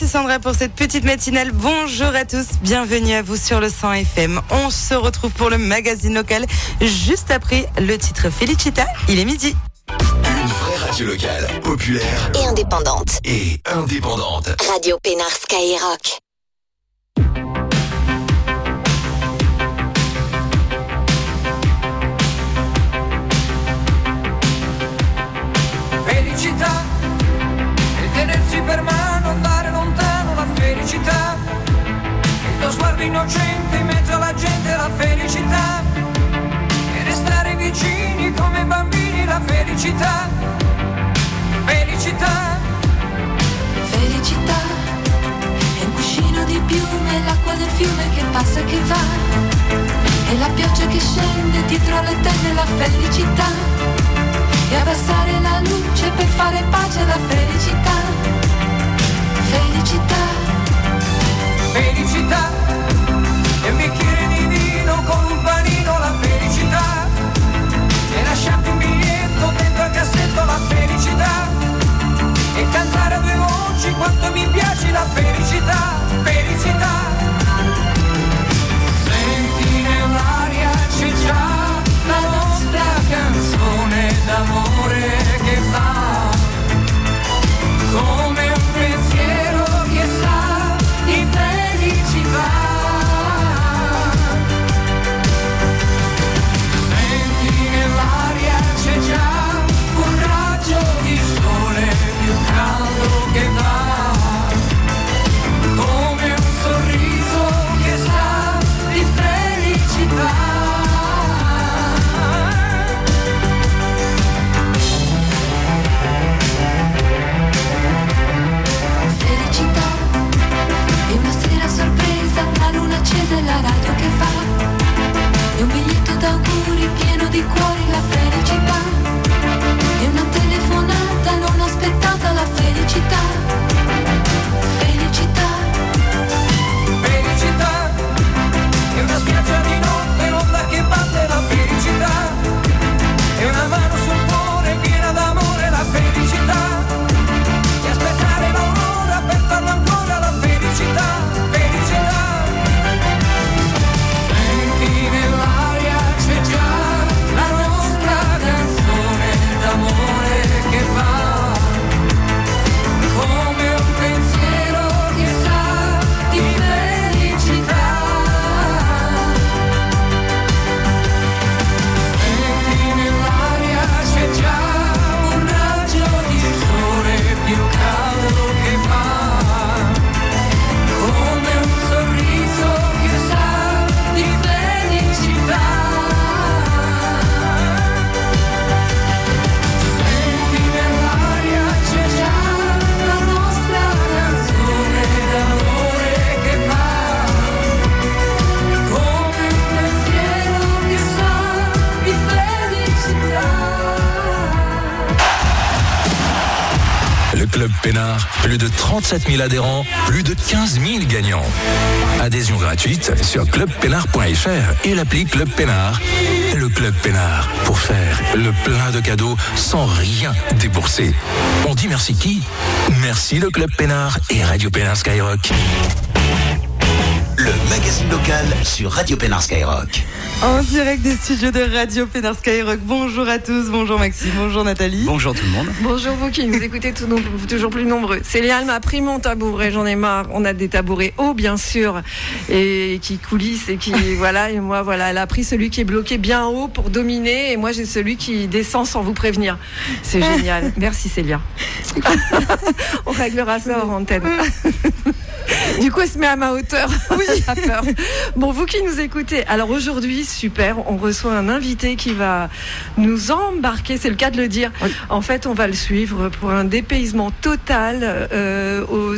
Sandra pour cette petite matinale. Bonjour à tous, bienvenue à vous sur le 100 FM. On se retrouve pour le magazine local juste après le titre Felicita. Il est midi. Une vraie radio locale, populaire et indépendante. Radio Pénard Skyrock. Felicità e tenersi per mano, andare lontano, la felicità. Il tuo sguardo innocente in mezzo alla gente, la felicità. E restare vicini come bambini, la felicità. Felicità. Felicità è un cuscino di piume, l'acqua del fiume che passa e che va. E la pioggia che scende dietro le tende, la felicità. E abbassare la luce per fare pace alla felicità. Felicità. Felicità. E un bicchiere di vino con un panino, la felicità. E lasciarti un biglietto dentro al cassetto, la felicità. E cantare a due voci quanto mi piace la felicità. Felicità. Senti nell'aria c'è già la nostra canzone d'amore che va come un pensiero che sa di felicità. Senti nell'aria c'è già un raggio di sole più caldo che va come un sorriso che sa di felicità. La luna accesa e la radio che fa. E un biglietto d'auguri pieno di cuori, la felicità. E una telefonata non aspettata, la felicità. Felicità. Felicità. E una spiaggia di notte, l'onda che batte, la felicità. E una mano sul cuore piena d'amore, la felicità. E aspettare l'aurora per farlo ancora, la felicità. Club Pénard, plus de 37 000 adhérents, plus de 15 000 gagnants. Adhésion gratuite sur clubpénard.fr et l'appli Club Pénard. Le Club Pénard, pour faire le plein de cadeaux sans rien débourser. On dit merci qui ? Merci le Club Pénard et Radio Pénard Skyrock. Le magazine local sur Radio Pénard Skyrock. En direct des studios de Radio Pénard Skyrock. Bonjour à tous, bonjour Maxime, bonjour Nathalie. Bonjour tout le monde. Bonjour vous qui nous écoutez toujours plus nombreux. Célia m'a pris mon tabouret, j'en ai marre. On a des tabourets hauts bien sûr et qui coulissent et qui voilà. Et moi voilà, elle a pris celui qui est bloqué bien haut pour dominer et moi j'ai celui qui descend sans vous prévenir. C'est génial. Merci Célia. On réglera ça hors antenne. Du coup, elle se met à ma hauteur. Oui, à peur. Bon, vous qui nous écoutez, alors aujourd'hui, super, on reçoit un invité qui va nous embarquer, c'est le cas de le dire. Oui. En fait, on va le suivre pour un dépaysement total au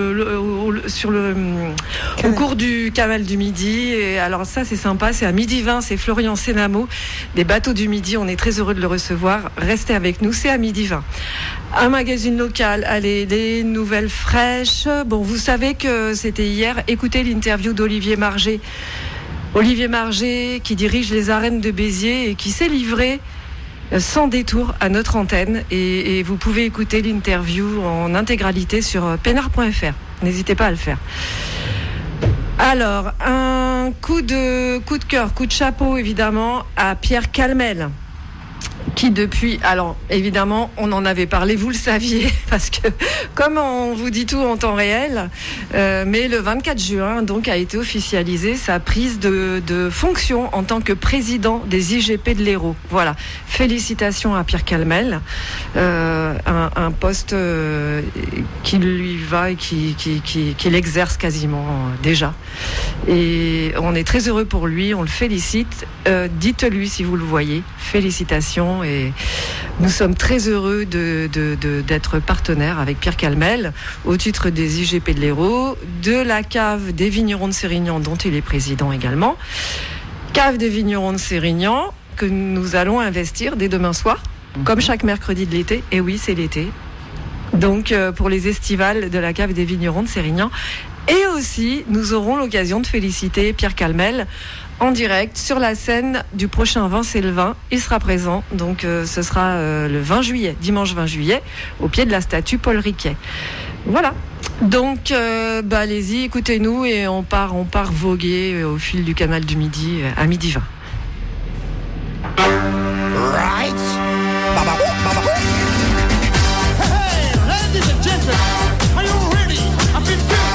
cours du Canal du Midi. Et alors ça, c'est sympa, c'est à 12h20, c'est Florian Sénamo, des Bateaux du Midi. On est très heureux de le recevoir. Restez avec nous, c'est à 12h20. Un magazine local, allez, des nouvelles fraîches. Bon, vous savez que c'était hier. Écoutez l'interview d'Olivier Margé. Olivier Margé qui dirige les arènes de Béziers et qui s'est livré sans détour à notre antenne. Et vous pouvez écouter l'interview en intégralité sur pénard.fr. N'hésitez pas à le faire. Alors, un coup de cœur, coup de chapeau évidemment à Pierre Calmel, qui depuis, alors évidemment on en avait parlé, vous le saviez, parce que comme on vous dit tout en temps réel, mais le 24 juin donc a été officialisée sa prise de fonction en tant que président des IGP de l'Hérault. Voilà, félicitations à Pierre Calmel, un poste qui lui va et qu'il exerce quasiment déjà. Et on est très heureux pour lui, on le félicite. Dites-lui si vous le voyez, félicitations. Et nous sommes très heureux d'être partenaires avec Pierre Calmel au titre des IGP de l'Hérault, de la cave des vignerons de Sérignan dont il est président également. Cave des vignerons de Sérignan que nous allons investir dès demain soir, comme chaque mercredi de l'été. Et oui, c'est l'été. Donc pour les estivales de la cave des vignerons de Sérignan. Et aussi, nous aurons l'occasion de féliciter Pierre Calmel en direct sur la scène du prochain Vin c'est le vin. Il sera présent, donc ce sera le 20 juillet, dimanche 20 juillet, au pied de la statue Paul Riquet. Voilà. Donc, allez-y, écoutez-nous et on part voguer au fil du canal du Midi à midi 20. Right. Baba, baba. Hey, ladies and gentlemen, are you ready? I've been good.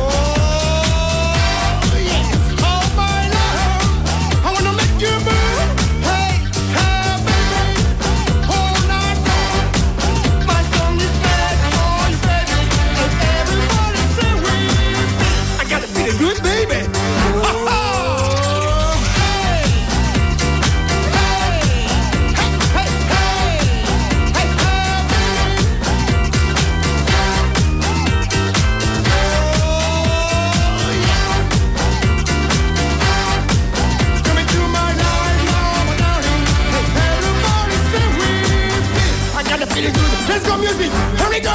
Good baby. Let's go music. Here we go.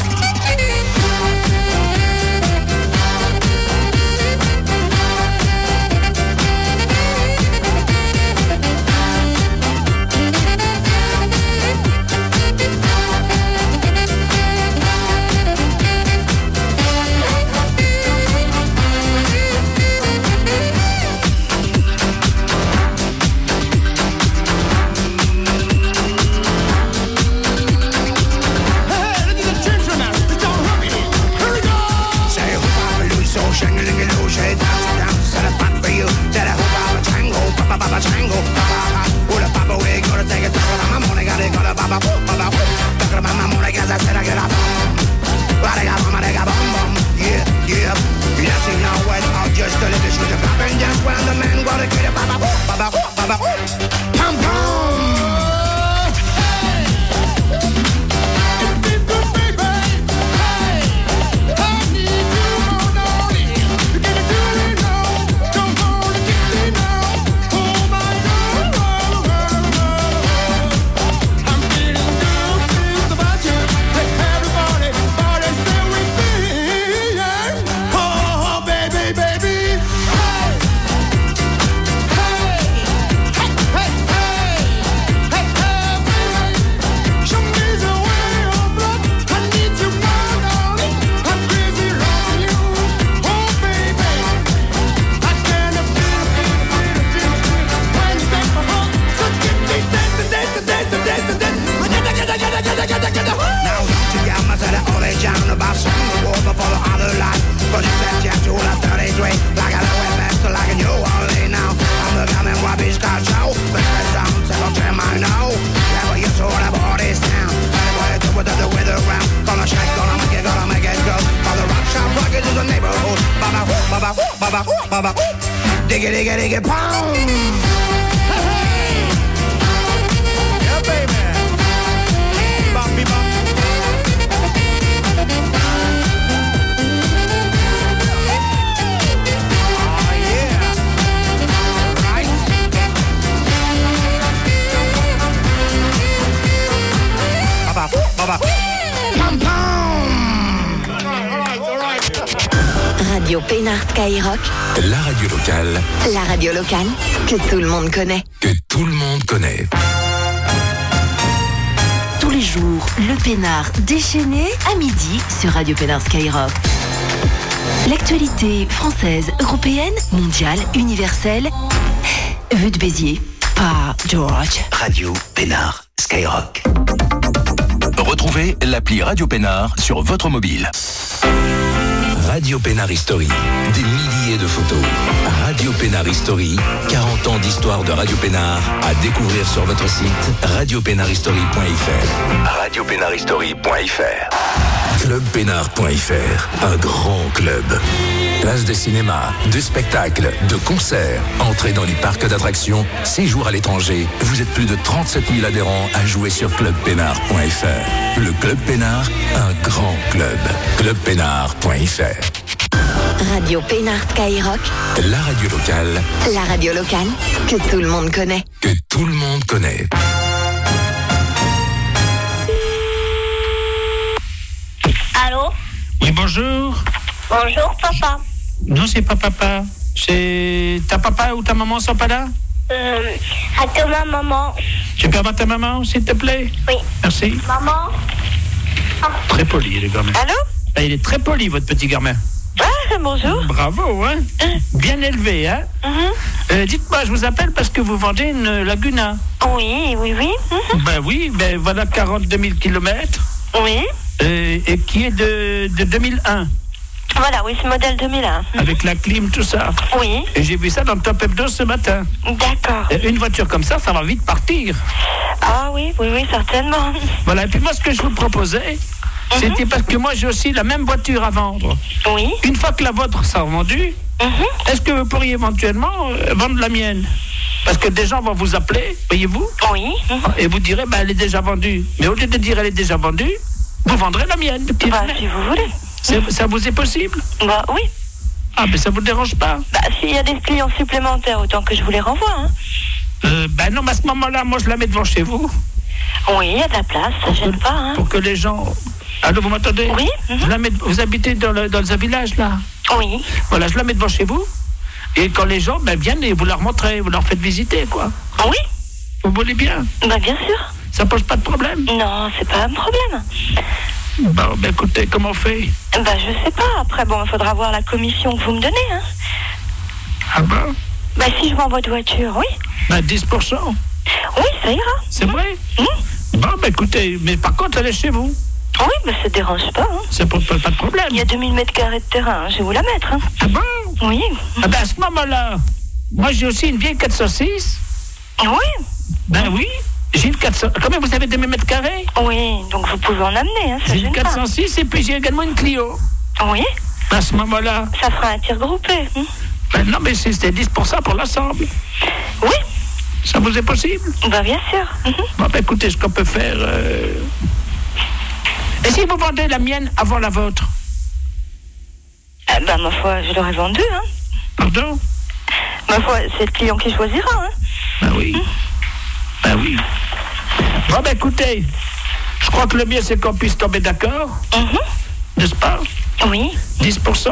Digga, digga, digga, pound. Hey, hey. Yeah, baby. Bop, bop. Oh, yeah. Right. Bop, bop. Pam, pam. All right. Radio Pénard Skyrock. La radio locale. La radio locale que tout le monde connaît. Que tout le monde connaît. Tous les jours, le Pénard déchaîné à midi sur Radio Pénard Skyrock. L'actualité française, européenne, mondiale, universelle. Vue de Béziers, par George. Radio Pénard, Skyrock. Retrouvez l'appli Radio Pénard sur votre mobile. Radio Pénard History, des milliers de photos. Radio Pénard History, 40 ans d'histoire de Radio Pénard à découvrir sur votre site radiopénardhistory.fr. Radiopénardhistory.fr. Clubpénard.fr, un grand club. Place de cinéma, de spectacles, de concerts, entrée dans les parcs d'attractions, séjour à l'étranger. Vous êtes plus de 37 000 adhérents à jouer sur clubpénard.fr. Le Club Pénard, un grand club. Clubpénard.fr. Radio Pénard Skyrock. La radio locale. La radio locale que tout le monde connaît. Que tout le monde connaît. Allô? Oui, bonjour. Bonjour, papa. Non, c'est pas papa. C'est ta papa ou ta maman sont pas là? Attends, ma maman. Tu peux avoir ta maman, s'il te plaît? Oui. Merci. Maman? Très poli, le gamin. Allô? Ah, il est très poli, votre petit gamin. Ah, bonjour. Bravo, hein? Bien élevé, hein? Dites-moi, je vous appelle parce que vous vendez une Laguna. Oui. Ben oui, ben voilà 42 000 kilomètres. Oui. Et qui est de 2001. Voilà, oui, c'est modèle 2001. Avec la clim, tout ça. Oui. Et j'ai vu ça dans le Top Hebdo ce matin. D'accord. Une voiture comme ça va vite partir. Ah oui, certainement. Voilà, et puis moi, ce que je vous proposais, c'était parce que moi, j'ai aussi la même voiture à vendre. Oui. Une fois que la vôtre sera vendue, est-ce que vous pourriez éventuellement vendre la mienne? Parce que des gens vont vous appeler, voyez-vous? Oui. Et vous direz, elle est déjà vendue. Mais au lieu de dire elle est déjà vendue, vous vendrez la mienne. Si vous voulez. Ça vous est possible? Bah oui. Ah, mais ça vous dérange pas? Bah s'il y a des clients supplémentaires, autant que je vous les renvoie. Hein. Ben non, mais à ce moment-là, moi je la mets devant chez vous. Oui, il y a de la place, ça gêne pas. Hein. Pour que les gens... Allô, vous m'entendez? Oui. Je la mets... Vous habitez dans un village, là? Oui. Voilà, je la mets devant chez vous. Et quand les gens viennent, et vous leur montrez, vous leur faites visiter, quoi. Oui. Vous voulez bien? Bah bien sûr. Ça pose pas de problème? Non, c'est pas un problème. Bon, ben écoutez, comment on fait? Bah je sais pas, après bon, il faudra voir la commission que vous me donnez, hein. Ah bon? Bah si je vends votre voiture, oui. Ben 10%. Oui, ça ira. C'est vrai? Bon, ben écoutez, mais par contre, elle est chez vous. Oui, mais ça dérange pas, hein. Ça pose pas de problème. Il y a 2000 mètres carrés de terrain, hein. Je vais vous la mettre, hein. Ah bon? Oui. Ah ben à ce moment-là, moi j'ai aussi une vieille 406. Oui. Ben oui. J'ai une 400... Combien vous avez 2000 mètres carrés? Oui, donc vous pouvez en amener, hein, ça j'ai gêne une 406 pas. et puis j'ai également une Clio. Oui. À ce moment-là... Ça fera un tir groupé. Ben non, mais c'était 10% pour l'ensemble. Oui. Ça vous est possible? Ben bien sûr. Bon, ben écoutez, ce qu'on peut faire... Et si vous vendez la mienne avant la vôtre? Ben ma foi, je l'aurais vendue, hein. Pardon? Ma foi, c'est le client qui choisira, hein. Ben oui. Ben oui. Bon, ben écoutez, je crois que le mieux, c'est qu'on puisse tomber d'accord. N'est-ce pas? Oui. 10%.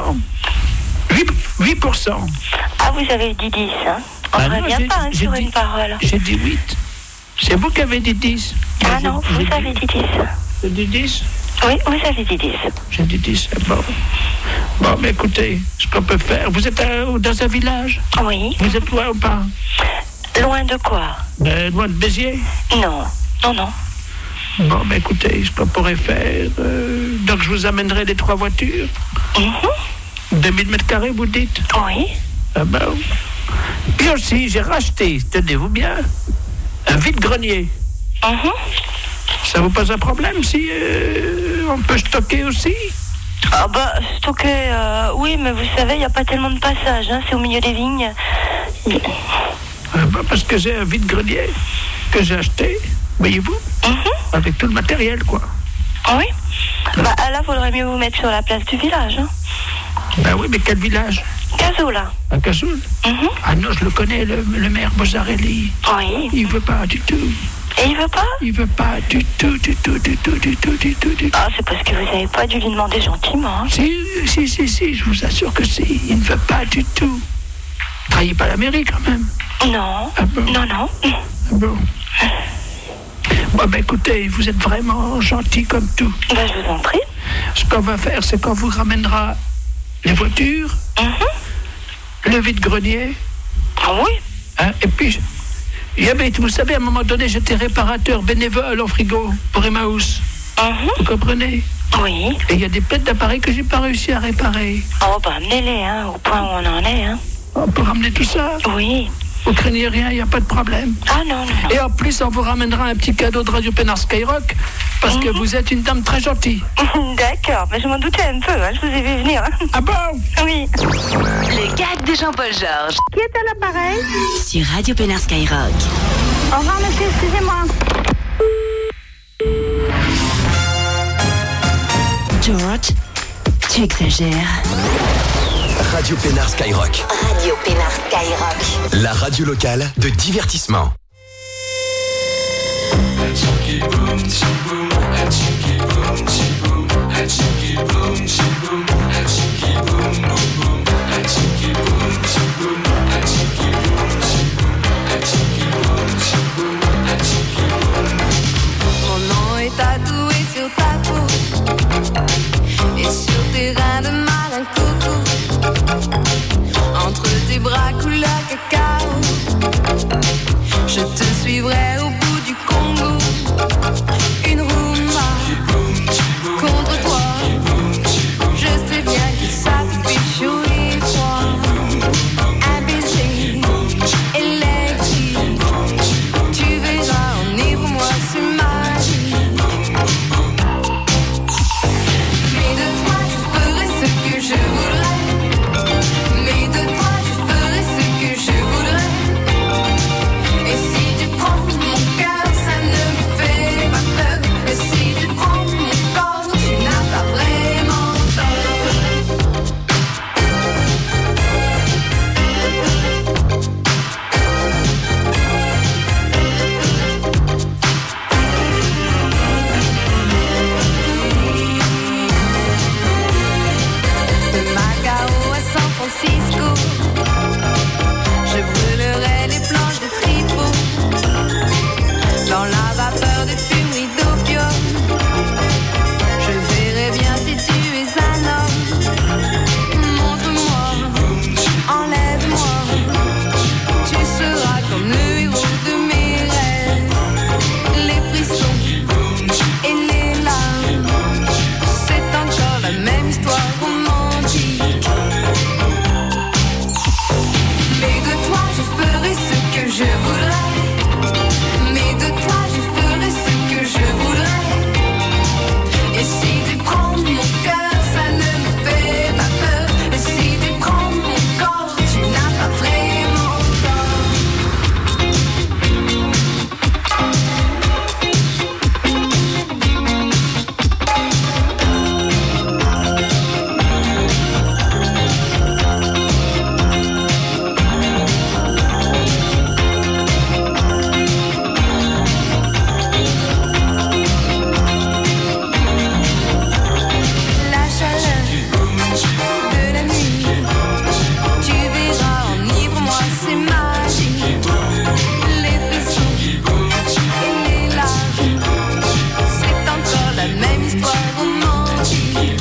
8%. Ah, vous avez dit 10, hein. On ne revient pas, hein, sur une parole. J'ai dit 8. C'est vous qui avez dit 10. Ah non, vous avez dit 10. J'ai dit 10? Oui, vous avez dit 10. J'ai dit 10, bon. Bon, mais écoutez, ce qu'on peut faire... Vous êtes dans un village? Oui. Vous êtes loin ou pas? Loin de quoi? Loin de Béziers? Non. Bon, mais écoutez, ce qu'on pourrait faire... donc, je vous amènerai les 3 voitures. 2000 mètres carrés, vous dites? Oui. Ah ben... Puis aussi, j'ai racheté, tenez-vous bien, un vide-grenier. Ça vous pose un problème si on peut stocker aussi? Ah bah, stocker, oui, mais vous savez, il n'y a pas tellement de passage, hein, c'est au milieu des vignes. Bah, parce que j'ai un vide-grenier que j'ai acheté, voyez-vous, avec tout le matériel, quoi. Oui. Bah là, il faudrait mieux vous mettre sur la place du village, hein. Ben oui, mais quel village? Cazoula. À Cazoul? Ah non, je le connais, le maire Bozzarelli. Oui. Il veut pas du tout. Et il veut pas? Il veut pas du tout. Ah, c'est parce que vous n'avez pas dû lui demander gentiment. Hein. Si, je vous assure que si. Il ne veut pas du tout. Trahis pas la mairie, quand même. Non. Ah bon? Non. Ah bon. Bon, ben écoutez, vous êtes vraiment gentil comme tout. Ben, je vous en prie. Ce qu'on va faire, c'est qu'on vous ramènera les voitures, le vide-grenier. Ah oui? Hein, et puis, vous savez, à un moment donné, j'étais réparateur bénévole en frigo pour Emmaüs. Vous comprenez? Oui. Et il y a des pètes d'appareils que j'ai pas réussi à réparer. Oh, bah, amenez-les, hein, au point où on en est, hein. On peut ramener tout ça? Oui. Vous craignez rien, il n'y a pas de problème. Ah non. Et en plus, on vous ramènera un petit cadeau de Radio Pénard Skyrock, parce que vous êtes une dame très gentille. D'accord, mais je m'en doutais un peu, hein, je vous ai vu venir. Hein. Ah bon? Oui. Le gag de Jean-Paul Georges. Qui est à l'appareil? Sur Radio Pénard Skyrock. Au revoir, monsieur, excusez-moi. George, tu exagères. Radio Pénard Skyrock. Radio Pénard Skyrock. La radio locale de divertissement. Mon nom est tatoué sur ta peau et sur tes reins de marin coco. Entre tes bras couleur cacao, je te suivrai au bout du Congo. Une rumba contre toi. Je sais bien que ça te fait chaud et froid. Un baiser électrique. Tu verras, enivre-moi, c'est magique. Mais de toi je ferai ce que je voudrais. Mais de toi je ferai ce que je voudrais. Et si tu prends mon cœur, ça ne me fait pas peur. Et si tu prends mon corps, tu n'as pas vraiment tort. De Macao à San Francisco, je brûlerai les planches de tripot. Dans la vapeur des fumeries d'opium, je verrai bien si tu es un homme. Montre-moi, enlève-moi, tu seras comme le héros de mes rêves. Les frissons et les larmes, c'est encore la même histoire romantique. Mais de toi je ferai ce que je voudrais. Mais de toi je ferai ce que je voudrais. Et si tu prends mon cœur, ça ne me fait pas peur. Et si tu prends mon corps, tu n'as pas vraiment tort. La chaleur de la nuit, tu verras, enivre-moi, c'est magique. Les frissons et les larmes, c'est encore la même histoire romantique.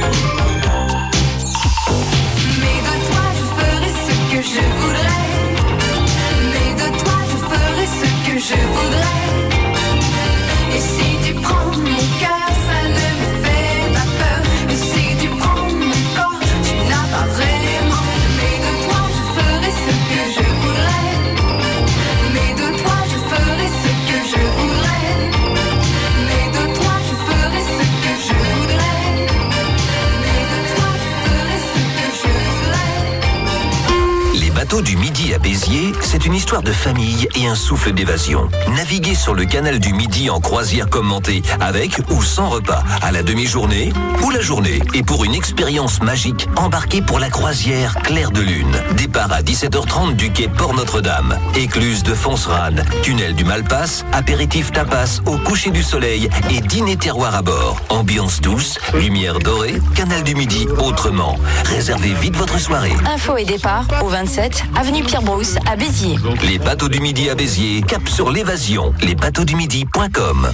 Mais de toi je ferai ce que je voudrais. Mais de toi je ferai ce que je voudrais. Et si tu prends mon cœur, ça ne me fait pas peur. Et si tu prends mon corps, tu n'as pas vraiment. Mais de toi je ferai ce que je voudrais. Mais de toi je ferai ce que je voudrais. Mais de toi je ferai ce que je voudrais. Mais de toi je ferai ce que je voudrais. Les bateaux du Midi à Béziers, c'est une histoire de famille et un souffle d'évasion. Naviguez sur le canal du Midi en croisière commentée, avec ou sans repas, à la demi-journée ou la journée. Et pour une expérience magique, embarquez pour la croisière Clair de Lune. Départ à 17h30 du quai Port-Notre-Dame. Écluse de Fonserane, tunnel du Malpasse, apéritif tapas au coucher du soleil et dîner terroir à bord. Ambiance douce, lumière dorée, canal du Midi autrement. Réservez vite votre soirée. Info et départ au 27 avenue Pierre-Brousse à Béziers. Les bateaux du Midi à Béziers, cap sur l'évasion. Lesbateauxdumidi.com.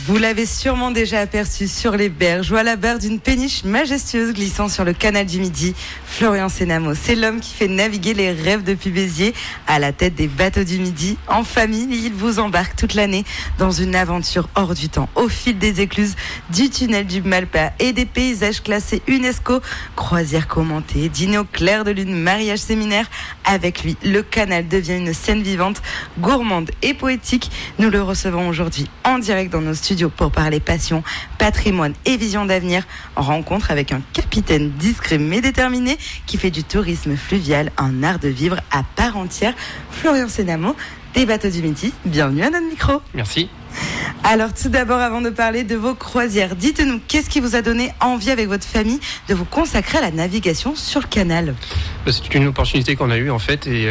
Vous l'avez sûrement déjà aperçu sur les berges ou à la barre d'une péniche majestueuse glissant sur le canal du Midi. Florian Sénamo, c'est l'homme qui fait naviguer les rêves depuis Béziers à la tête des bateaux du Midi. En famille, il vous embarque toute l'année dans une aventure hors du temps, au fil des écluses du tunnel du Malpa et des paysages classés UNESCO. Croisière commentée, dîner au clair de lune, mariage séminaire. Avec lui, le canal devient une scène vivante, gourmande et poétique. Nous le recevons aujourd'hui en direct dans nos studios pour parler passion, patrimoine et vision d'avenir. En rencontre avec un capitaine discret mais déterminé qui fait du tourisme fluvial un art de vivre à part entière. Florian Sénamo, des bateaux du Midi, bienvenue à notre micro. Merci. Alors tout d'abord, avant de parler de vos croisières, dites-nous, qu'est-ce qui vous a donné envie avec votre famille de vous consacrer à la navigation sur le canal ? C'est une opportunité qu'on a eue en fait, et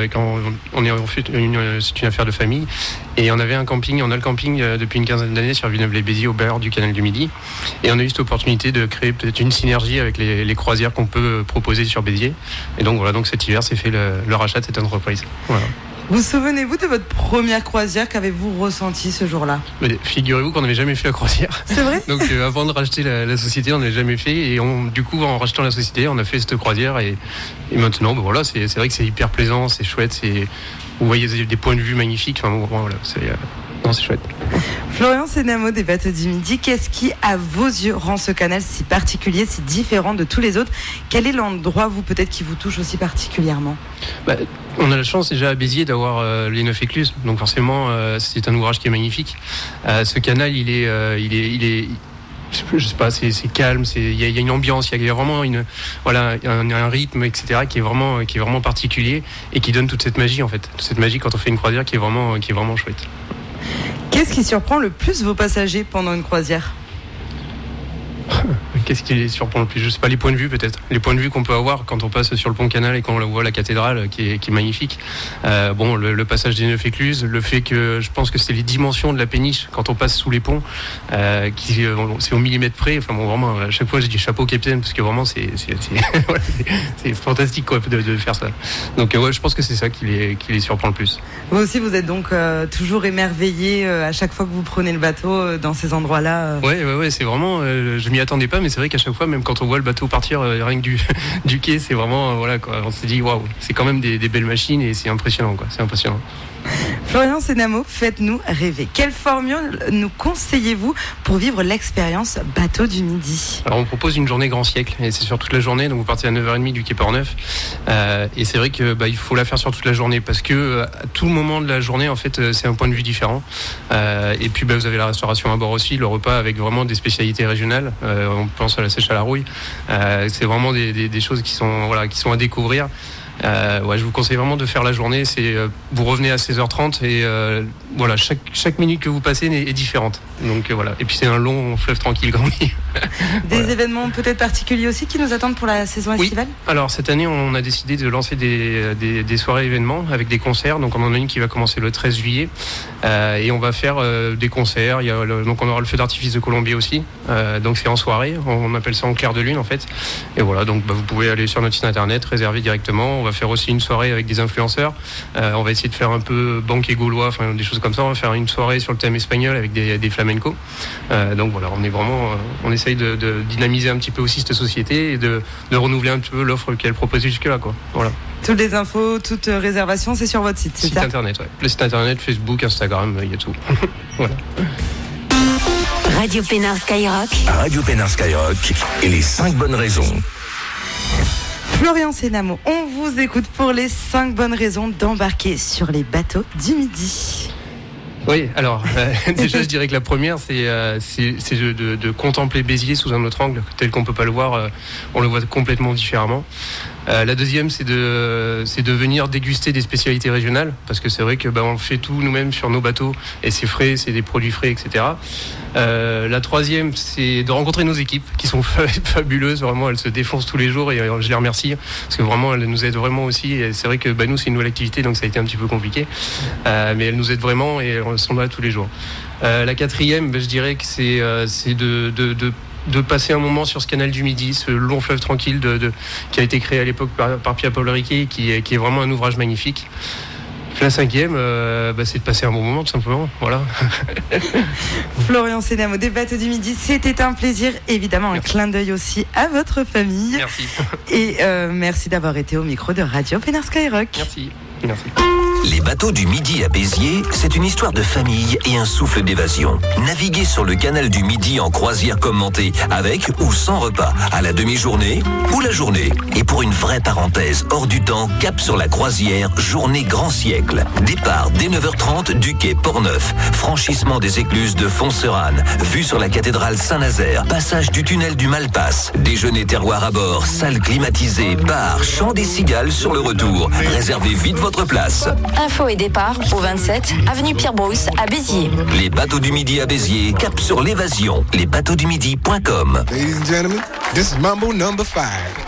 c'est une affaire de famille, et on a le camping depuis une quinzaine d'années sur Villeneuve-les-Béziers au bord du canal du Midi, et on a eu cette opportunité de créer peut-être une synergie avec les croisières qu'on peut proposer sur Béziers, et donc voilà, donc cet hiver s'est fait le rachat de cette entreprise. Voilà. Vous souvenez-vous de votre première croisière? Qu'avez-vous ressenti ce jour-là? Figurez-vous qu'on n'avait jamais fait la croisière. C'est vrai? Donc avant de racheter la société, on n'avait jamais fait. Et du coup, en rachetant la société, on a fait cette croisière. Et maintenant, voilà, c'est vrai que c'est hyper plaisant, c'est chouette. Vous voyez des points de vue magnifiques. Enfin, voilà, c'est chouette. Florian Sénamo des bateaux du Midi, qu'est-ce qui, à vos yeux, rend ce canal si particulier, si différent de tous les autres? Quel est l'endroit, vous, peut-être, qui vous touche aussi particulièrement? On a la chance déjà à Béziers d'avoir les 9 écluses, donc forcément c'est un ouvrage qui est magnifique. Ce canal, il est je sais pas, c'est calme, il y a une ambiance, il y a vraiment un rythme, etc. qui est vraiment particulier et qui donne toute cette magie en fait, toute cette magie quand on fait une croisière qui est vraiment chouette. Qu'est-ce qui surprend le plus vos passagers pendant une croisière? Qu'est-ce qui les surprend le plus? Je sais pas, les points de vue peut-être. Les points de vue qu'on peut avoir quand on passe sur le pont canal et qu'on voit la cathédrale qui est magnifique. Le passage des 9 écluses, le fait que je pense que c'est les dimensions de la péniche quand on passe sous les ponts, c'est au millimètre près. Enfin bon, vraiment, à chaque fois je dis chapeau capitaine parce que vraiment c'est fantastique quoi, de faire ça. Donc je pense que c'est ça qui les surprend le plus. Vous aussi, vous êtes donc toujours émerveillé à chaque fois que vous prenez le bateau dans ces endroits-là. Ouais, c'est vraiment. Je m'y attendais pas, mais c'est vrai qu'à chaque fois, même quand on voit le bateau partir, rien que du quai, c'est vraiment on se dit waouh, c'est quand même des belles machines et c'est impressionnant quoi. C'est impressionnant. Florian Sénamo, faites-nous rêver. Quelle formule nous conseillez-vous pour vivre l'expérience bateau du Midi? Alors on propose une journée grand siècle et c'est sur toute la journée, donc vous partez à 9h30 du quai Port-Neuf et c'est vrai que il faut la faire sur toute la journée parce que à tout moment de la journée en fait c'est un point de vue différent et puis vous avez la restauration à bord aussi, le repas avec vraiment des spécialités régionales, on pense à la sèche à la rouille, c'est vraiment des choses qui sont à découvrir. Je vous conseille vraiment de faire la journée. Vous revenez à 16h30 et chaque minute que vous passez est différente. Donc voilà. Et puis c'est un long fleuve tranquille grandi. Des événements peut-être particuliers aussi qui nous attendent pour la saison estivale? Alors cette année on a décidé de lancer des soirées événements avec des concerts. Donc on en a une qui va commencer le 13 juillet et on va faire des concerts. Donc on aura le feu d'artifice de Colombier aussi. Donc c'est en soirée. On appelle ça en clair de lune en fait. Et voilà. Donc vous pouvez aller sur notre site internet, réserver directement. On va faire aussi une soirée avec des influenceurs. On va essayer de faire un peu banquet gaulois, enfin des choses comme ça. On va faire une soirée sur le thème espagnol avec des flamencos. Donc voilà, on essaye de dynamiser un petit peu aussi cette société et de renouveler un petit peu l'offre qu'elle propose jusque-là, quoi. Voilà. Toutes les infos, toutes réservations, c'est sur votre site, c'est ça? Internet, ouais. Le site internet, Facebook, Instagram, il y a tout. Voilà. Radio Pénard Skyrock. Radio Pénard Skyrock et les 5 bonnes raisons. Florian Sénamo, on vous écoute pour les 5 bonnes raisons d'embarquer sur les bateaux du Midi. Oui, alors déjà je dirais que la première c'est de contempler Béziers sous un autre angle, tel qu'on peut pas le voir, on le voit complètement différemment. La deuxième c'est de venir déguster des spécialités régionales, parce que c'est vrai que on fait tout nous-mêmes sur nos bateaux et c'est frais, c'est des produits frais, etc. La troisième c'est de rencontrer nos équipes qui sont fabuleuses, vraiment elles se défoncent tous les jours et je les remercie parce que vraiment elles nous aident vraiment aussi et c'est vrai que nous c'est une nouvelle activité donc ça a été un petit peu compliqué mais elles nous aident vraiment et elles sont là tous les jours. La quatrième je dirais que c'est de passer un moment sur ce canal du Midi, ce long fleuve tranquille qui a été créé à l'époque par Pierre-Paul Riquet, qui est vraiment un ouvrage magnifique. La 5e, c'est de passer un bon moment tout simplement. Voilà. Florian Sénamo des Bateaux du Midi, c'était un plaisir. Évidemment, un clin d'œil aussi à votre famille. Merci. Et merci d'avoir été au micro de Radio Pénard Skyrock. Merci. Les Bateaux du Midi à Béziers, c'est une histoire de famille et un souffle d'évasion. Naviguez sur le canal du Midi en croisière commentée, avec ou sans repas, à la demi-journée ou la journée. Et pour une vraie parenthèse hors du temps, cap sur la croisière, journée grand siècle. Départ dès 9h30 du quai Port-Neuf, franchissement des écluses de Fonserane, vue sur la cathédrale Saint-Nazaire, passage du tunnel du Malpasse, déjeuner terroir à bord, salle climatisée, bar, chant des cigales sur le retour. Réservez vite votre place. Info et départ au 27 avenue Pierre-Brousse à Béziers. Les Bateaux du Midi à Béziers, cap sur l'évasion. lesbateaudumidi.com. Ladies and gentlemen, this is Mambo number 5.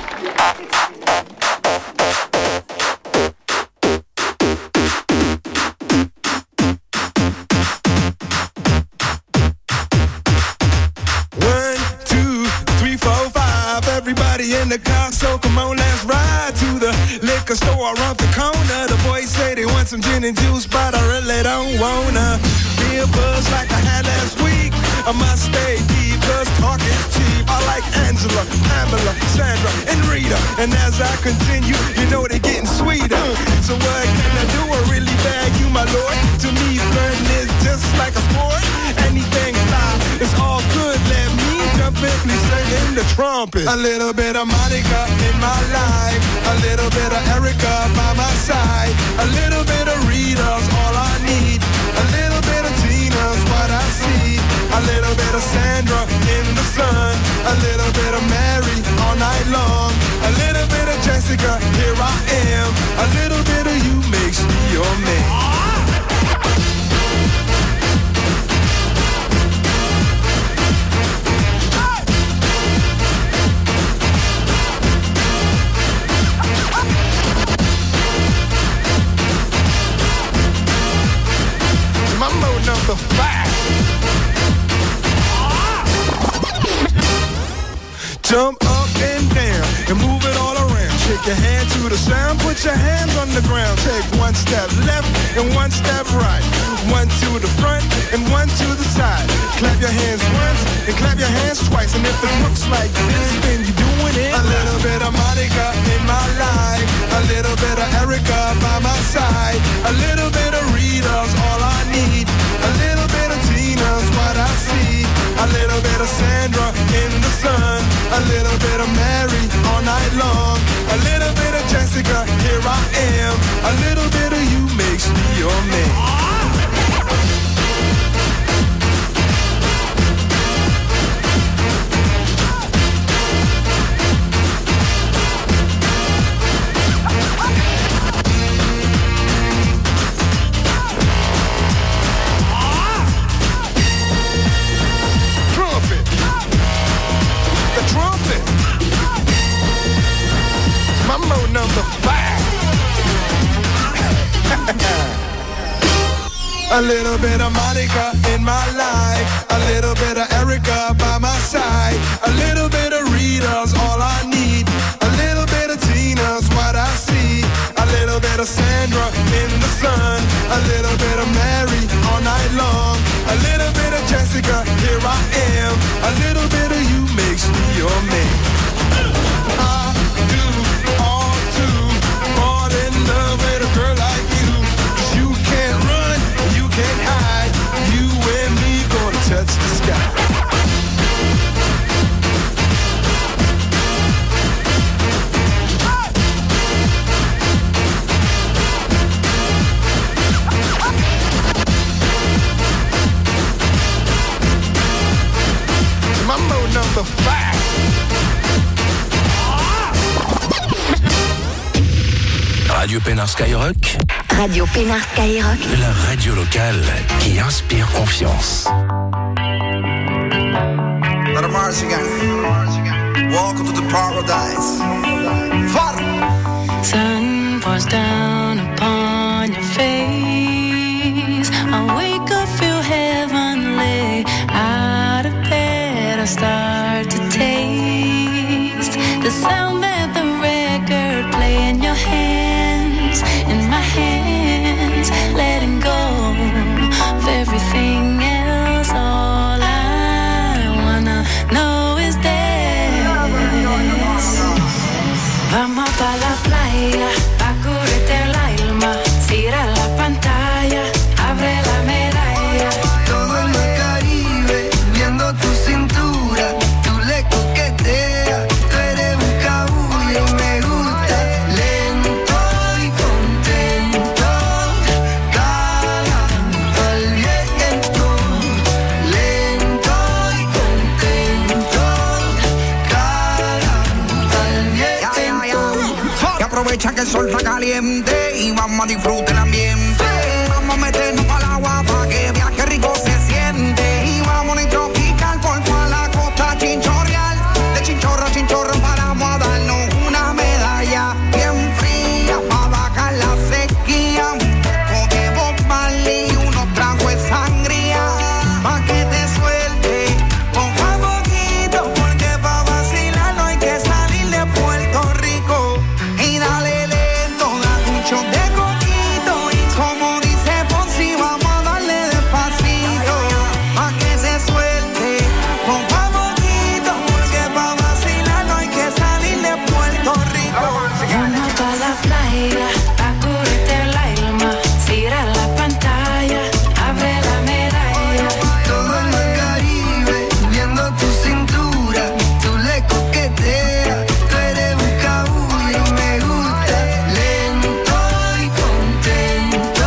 In the car, so come on, let's ride to the liquor store around the corner. The boys say they want some gin and juice, but I really don't wanna be a buzz like I had last week. I must stay deep, cause talk is cheap. I like Angela, Pamela, Sandra, and Rita. And as I continue, you know they're getting sweeter. So what can I do? I really bag you, my lord. To me, flirting is just like a sport. Anything fly, it's all good. Let me jump in, please sing the trumpet. A little bit of Monica in my life, a little bit of Erica by my side, a little bit of Rita's all I need, a little bit of Tina's what I see, a little bit of Sandra in the sun, a little bit of Mary all night long, a little bit of Jessica, here I am, a little bit of you makes me your man. Mambo number 5. Jump up and down and move it all around. Shake your hand to the sound, put your hands on the ground. Take one step left and one step right. One to the front and one to the side. Clap your hands once and clap your hands twice. And if it looks like this, then you're doing it. A little bit of Monica in my life, a little bit of Erica by my side, a little bit of Rita's all I need, a little bit of Tina's what I see, a little bit of Sandra in the sun, a little bit of Mary all night long, a little bit of Jessica, here I am, a little bit of you makes me your man. Mambo number 5. A little bit of Monica in my life, a little bit of Erica by my side, a little bit of Rita's all I need, a little bit of Tina's what I see, a little bit of Sandra in the sun, a little bit of Mary all night long, a little bit of Jessica, here I am, a little bit of you makes me your man. I do all to fall in love with a girl like you, 'cause you can't run, you can't hide, you and me gonna touch the sky. Mambo number 5. Radio Pénard Skyrock. Radio Pénard Skyrock. La radio locale qui inspire confiance. Let 'em march again. Welcome to the paradise. Father. Sun pours down upon your face. I wake up, feel heavenly. Out of bed, I start to taste the sound that the record play in your hands, in my hands. Aprovecha que el sol está caliente y vamos a disfrutar el ambiente. Vamos a meternos para el agua para que vea que rico se siente. Y vamos a tropical por toda la costa chinchorreal. De chinchorro a chinchorro paramos a darnos una medalla bien fría para bajar la sequía. Porque Bob Marley unos tragos de sangría pa' que te suelte. Poco a poquito porque pa' vacilar no hay que salir de Puerto Rico. Y dale lento, date un shot de coquito. Y como dice Fonsi, vamos a darle despacito pa' que se suelte. Poco a poquito porque pa' vacilar no hay que salir de Puerto Rico. Vamos pa' la playa, a curarte el alma, cierra la pantalla, abre la medalla. Todo en el Caribe, viendo tu cintura, tú le coqueteas, tú eres buscabulla y me gusta. Lento y contento,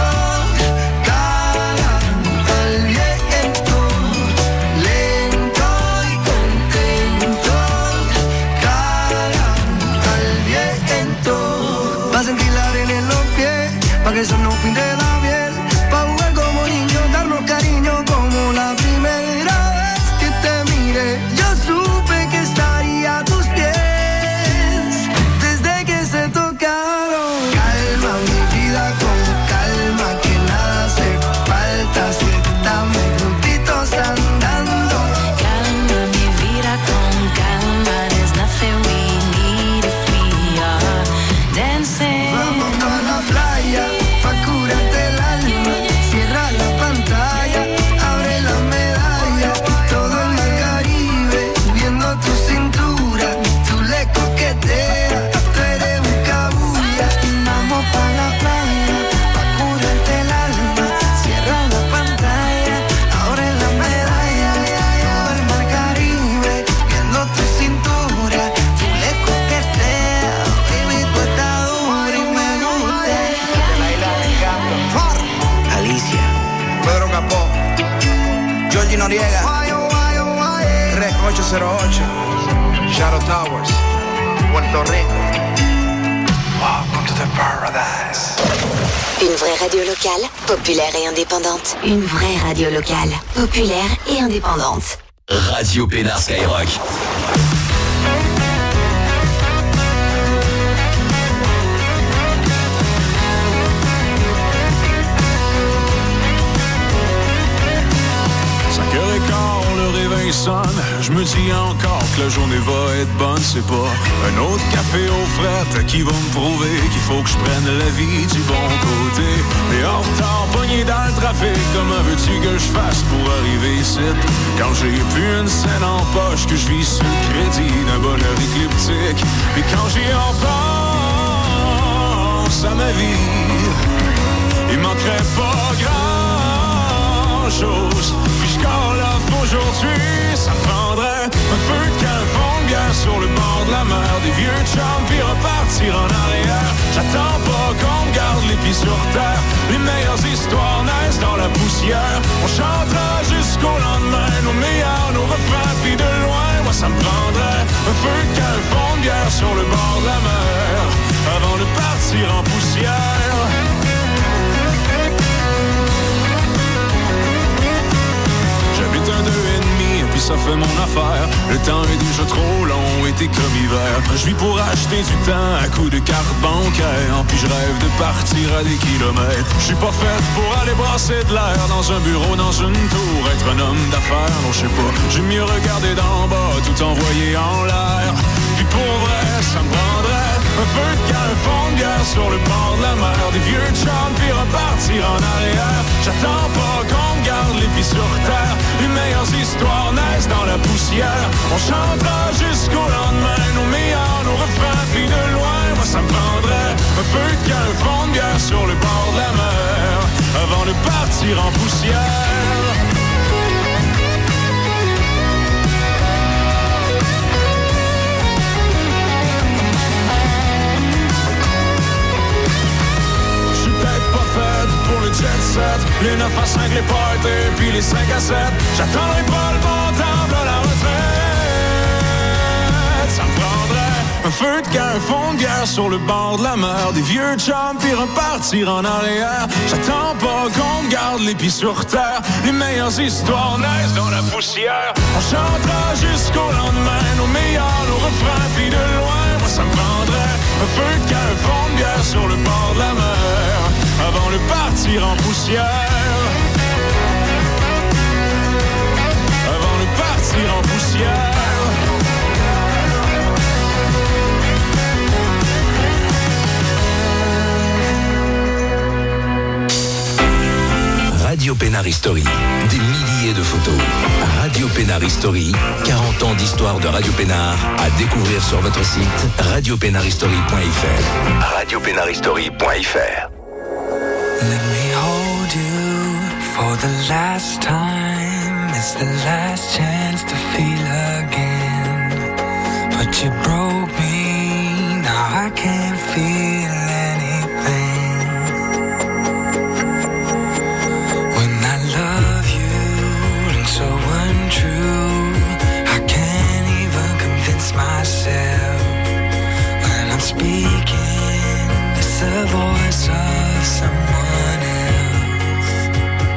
cara al viento. Lento y contento, cara al viento. Va a sentir la arena en los pies, pa' que eso no pinte la piel. Pa' jugar como niños, darnos cariño como la primera vez que te miré. Yo supe que estaría a tus pies desde que se tocaron. Calma mi vida con calma, que nada hace falta si estamos juntitos andando. Calma mi vida con calma, there's nothing we need if we are dancing. Vamos a la playa pa' curarte el alma, cierra la pantalla, abre la medalla. Todo en el Caribe, viendo tu cintura, tú le coqueteas, tú eres un cabulla. Vamos pa' la playa pa' curarte el alma, cierra la pantalla, abre la medalla. Todo en el Caribe, viendo tu cintura, tú le coqueteas, baby, tú estás dura y me gusta. Alicia, Pedro Capó, Georgie Noriega, Rec 808, Shadow Towers, Puerto Rico. Welcome to the paradise. Une vraie radio locale, populaire et indépendante. Une vraie radio locale, populaire et indépendante. Radio Pénard Skyrock. Le réveil sonne, je me dis encore que la journée va être bonne. C'est pas un autre café aux frettes qui va me prouver qu'il faut que je prenne la vie du bon côté. Mais en retard, pogné dans le trafic, comment veux-tu que je fasse pour arriver ici? Quand j'ai plus une scène en poche, que je vis sur le crédit d'un bonheur écliptique. Et quand j'y en pense à ma vie, il manquerait pas grand-chose. Puis je call off aujourd'hui, ça me prendrait un peu de camp, fond de bière sur le bord de la mer, des vieux chums, puis repartir en arrière. J'attends pas qu'on me garde les pieds sur terre, les meilleures histoires naissent dans la poussière. On chantera jusqu'au lendemain, nos meilleurs, nos refrains, puis de loin, moi ça me prendrait un peu de camp, fond de bière sur le bord de la mer, avant de partir en poussière. J'habite un 2,5 et puis ça fait mon affaire. Le temps est déjà trop long, été comme hiver. Je vis pour acheter du temps à coups de carte bancaire. Puis je rêve de partir à des kilomètres. Je suis pas faite pour aller brasser de l'air dans un bureau, dans une tour, être un homme d'affaires. Non, je sais pas, j'aime mieux regarder d'en bas, tout envoyer en l'air. Puis pour vrai, ça me prendrait un peu de calme, fond de bière sur le bord de la mer, des vieux chums, puis repartir en arrière. J'attends pas qu'on me garde les pieds sur terre, les meilleures histoires naissent dans la poussière. On chantera jusqu'au lendemain, nos meilleurs, nos refrains, puis de loin, moi ça me prendrait un peu de calme, fond de bière sur le bord de la mer, avant de partir en poussière. Pour le jet set, les 9 à 5, les parties, puis les 5 à 7. J'attendrai pas le bon temps de la retraite. Ça me prendrait un feu feu de camp, un fond de bière sur le bord de la mer. Des vieux chums puis repartir en arrière. J'attends pas qu'on me garde les pieds sur terre. Les meilleures histoires naissent dans la poussière. On chantera jusqu'au lendemain, nos meilleurs, nos refrains, puis de loin, moi ça me prendrait un feu de camp, un fond de bière sur le bord de la mer, avant de partir en poussière. Avant de partir en poussière. Radio Pénard History, des milliers de photos. Radio Pénard History, 40 ans d'histoire de Radio Pénard, à découvrir sur votre site radiopénardhistory.fr. radiopénardhistory.fr. Let me hold you for the last time. It's the last chance to feel again. But you broke me, now I can't feel anything. Love you and so untrue. I can't even convince myself when I'm speaking. It's the voice of someone else.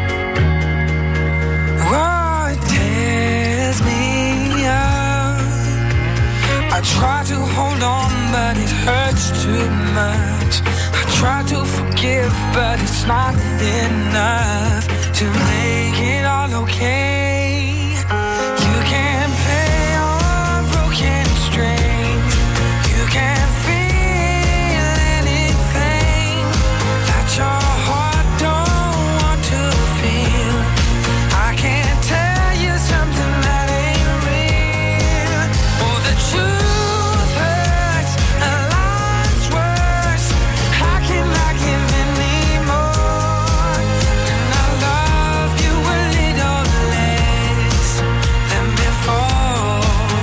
Oh, it tears me up. I try to hold on, but it hurts too much. I try to forgive, but it's not enough to make it all okay. You can't play on broken strings. You can't feel anything that your heart don't want to feel. I can't tell you something that ain't real. Oh, the truth hurts and lies worse. How can I give anymore? And I love you a little less than before.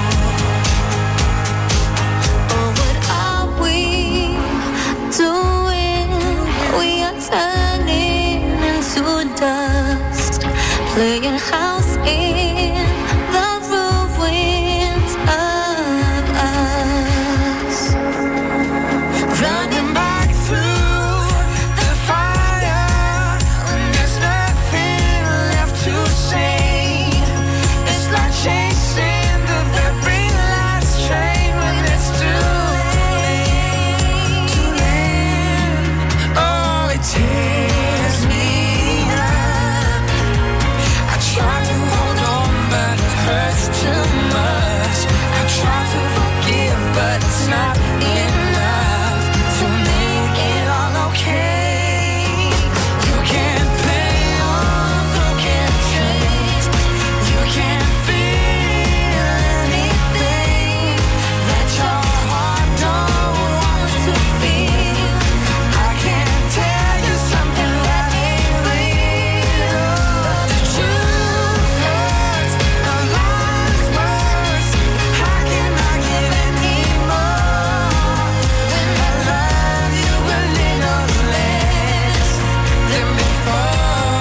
Oh, what are we doing? We are turning into dust, playing house in the ruins of us, running back through the fire when there's nothing left to say. It's like chasing the very last train when it's too late. Too late. Oh, it tears me up. I try to hold on, but it hurts too much. I try to forgive, but it's not enough to make it all okay. You can't play on broken strings. You can't feel anything that your heart don't want to feel. I can't tell you something that ain't real. The truth hurts and lies worse. How can I give anymore when I love you a little less than before?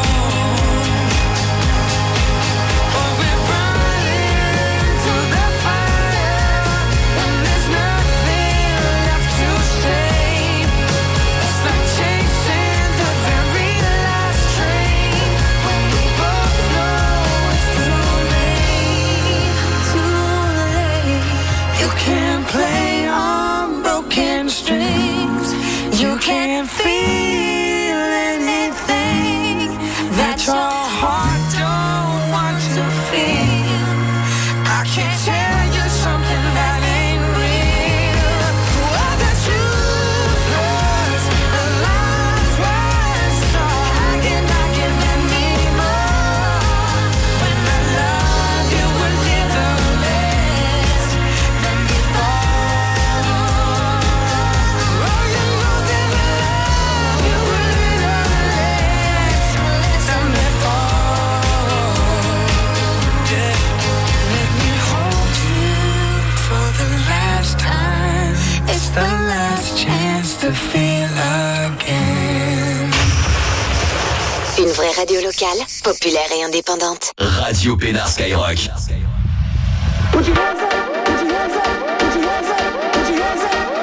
Oh, we're burning to the fire when there's nothing left to say. It's like chasing the very last train when we both know it's too late. Too late. You can't play on broken strings. You can't feel anything that your heart don't want to feel. I can't tell you something that ain't real. Well, the truth hurts, the lies worse. So how can I give anymore when I love you a little less than before? Oh, you know that I love you a little less than before. Yeah. Let me hold you for the last time. It's the last chance to feel again. Une vraie radio locale, populaire et indépendante. Radio Pénard Skyrock. Put your hands up, put your hands up, put your hands up, put your hands up.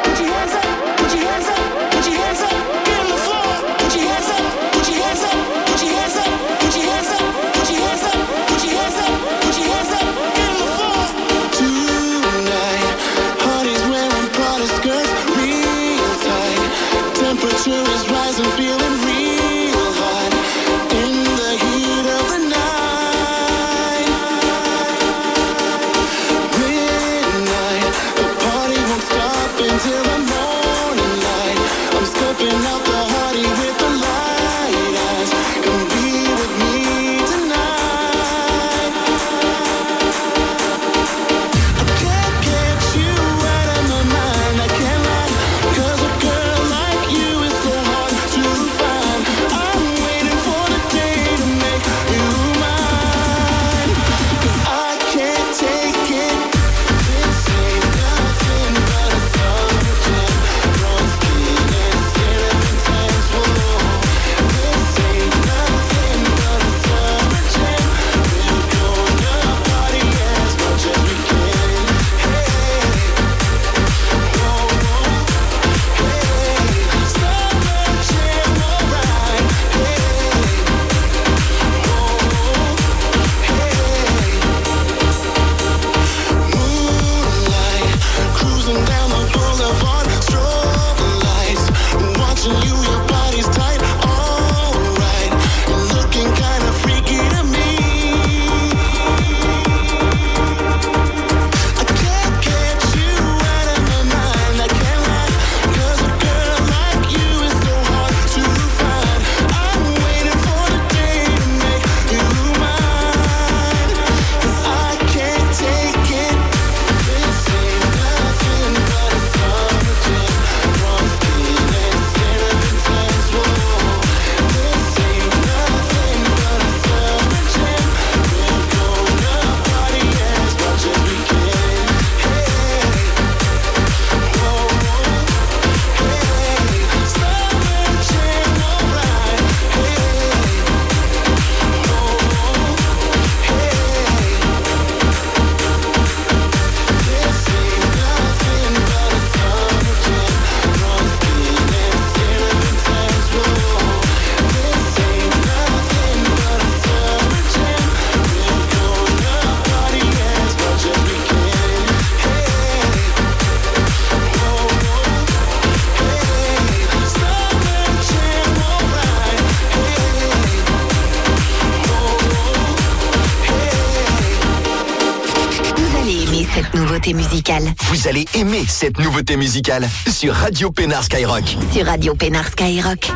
nouveauté musicale. Vous allez aimer cette nouveauté musicale sur Radio Pénard Skyrock. Sur Radio Pénard Skyrock.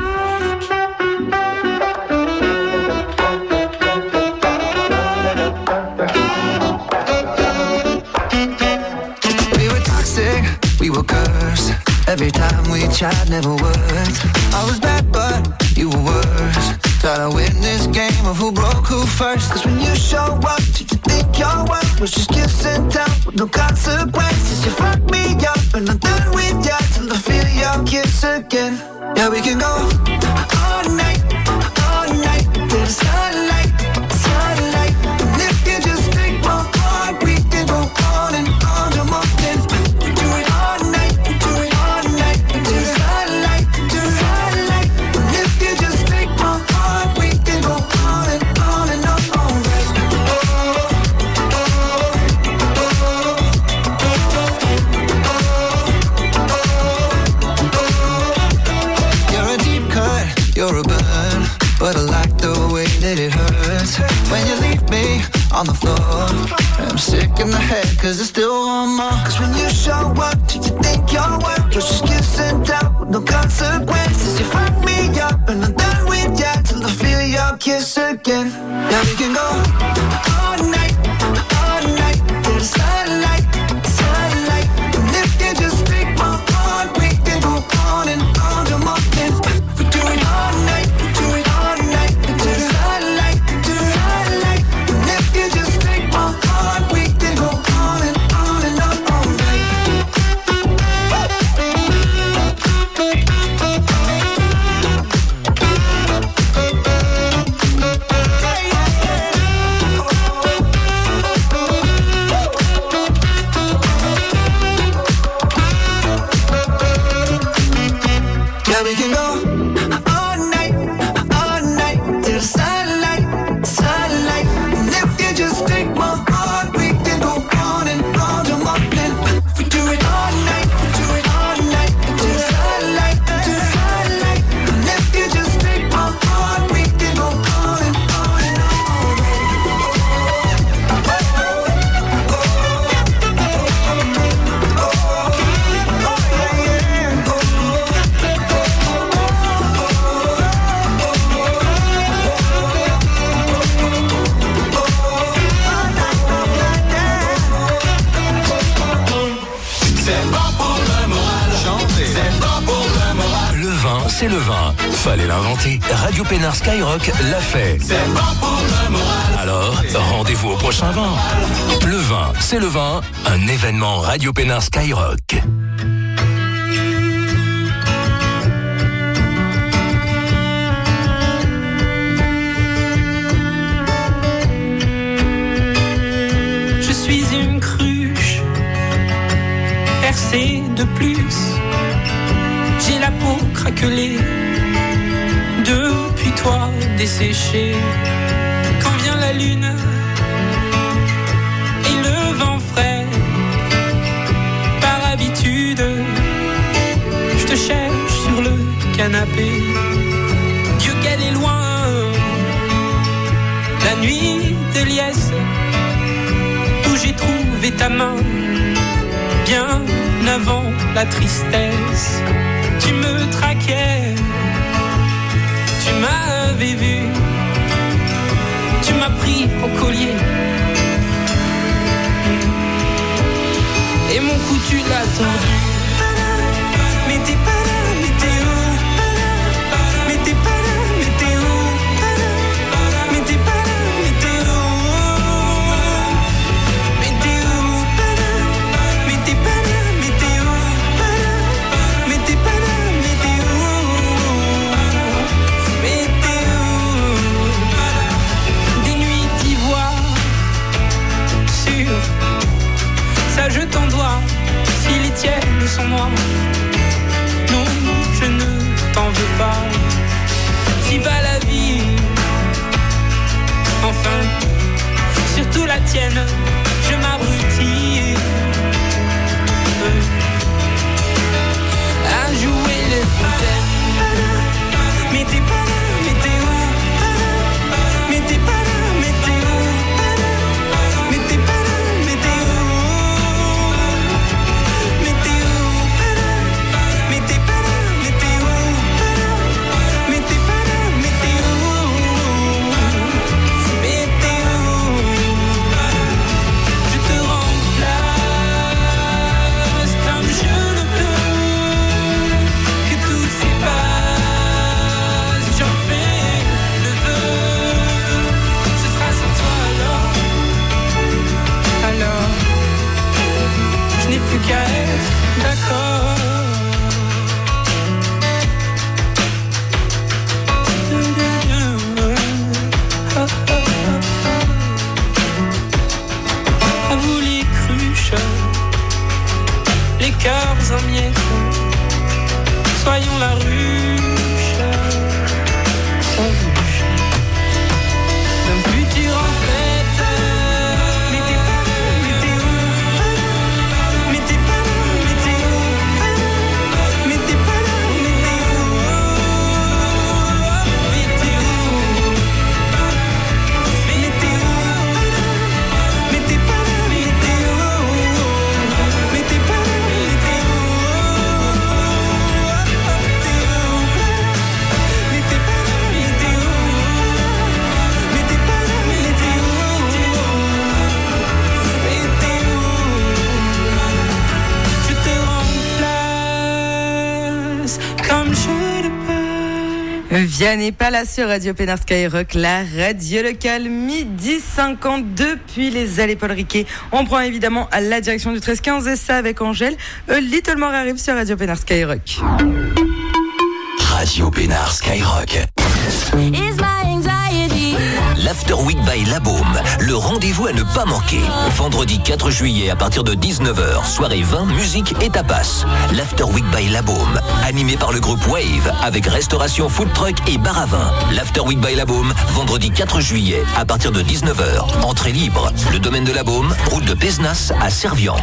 We were toxic, we were cursed. Every time we tried, never worked. I was bad, but you were worse. Try to win this game of who broke who first. Cause when you show up, did you think your work was just kiss and tell with no consequences? You fuck me up and I'm done with you till I feel your kiss again. Yeah, we can go all night to the sunlight, sunlight. And if you just take my heart, we can go on and on till morning. We do it all night, we do it all night to the sunlight, to the sunlight. And if you just take my heart, we can go on and on and on all night. You're a deep cut, you're a burn, but I like the way that it hurts when you leave me on the floor. I'm sick in the head cause I still want more. Cause when you show up, do you think your work was just kiss and tell with no consequences? You fuck me up and I'm done with you till I feel your kiss again. Yeah, we can go all night to the sunlight, sunlight. And if you just take my heart, we can go on and on till morning. We do it all night, we do it all night to the sunlight, to the sunlight. And if you just take my heart, we can go on and on and on all night. Yeah, we can go all night to the sunlight, sunlight. And if you just take my heart, we can go on and on till morning. We do it all night to the sunlight, to the sunlight. And if you just take my heart, we can go on and on and C'est bon pour le moral. Chanter. C'est bon pour le moral. Le vin, c'est le vin. Fallait l'inventer. Radio Pénard Skyrock l'a fait. C'est bon pour le moral. Alors, rendez-vous au prochain vin. Le vin, c'est le vin. Un événement Radio Pénard Skyrock. Je suis une cruche percée de plus. J'ai la peau craquelée depuis toi desséchée. Quand vient la lune et le vent frais, par habitude, je te cherche sur le canapé. Dieu qu'elle est loin, la nuit de liesse, où j'ai trouvé ta main, bien avant la tristesse. Tu me traquais, tu m'avais vu, tu m'as pris au collier, et mon cou tu l'as tordu. Mais t'es pas là, mais t'es où? Mais t'es pas là, mais t'es où? Mais t'es pas là, mais t'es où? Mais t'es où? Mais t'es pas là, mais t'es où? Mais t'es pas là, mais t'es où? Mais t'es où? Des nuits d'ivoire sur ça je t'en dois, si les tiennes sont noires. Non, je ne t'en veux pas. Si va la vie, enfin, surtout la tienne, je m'abrutis à jouer les fontaines. Mais t'es pas là, mais t'es où? Mais t'es pas là, mais t'es où? Mais t'es pas là, mais t'es où? plus qu'à être d'accord. À vous les cruches, les cœurs en miettes, soyons la ruche, on ruche d'un futur en fête. Mettez pas la météo, mettez pas la météo, mettez pas la météo, météo, mettez pas la météo, mettez pas la météo, mettez pas la météo, mettez pas la météo, météo, je te remplace comme je le peux. Vianney Palace sur Radio Pénard Skyrock, la radio locale, midi 50 depuis les allées Paul Riquet. On prend évidemment à la direction du 13-15 et ça avec Angèle. Little More arrive sur Radio Pénard Skyrock. Radio Pénard Skyrock. Is my anxiety. L'After Week by La Baume, le rendez-vous à ne pas manquer. Vendredi 4 juillet à partir de 19h, soirée vin, musique et tapas. L'After Week by La Baume, animé par le groupe Wave, avec restauration, food truck et bar à vin. L'After Week by La Baume, vendredi 4 juillet à partir de 19h. Entrée libre, le domaine de La Baume, route de Pézenas à Servian.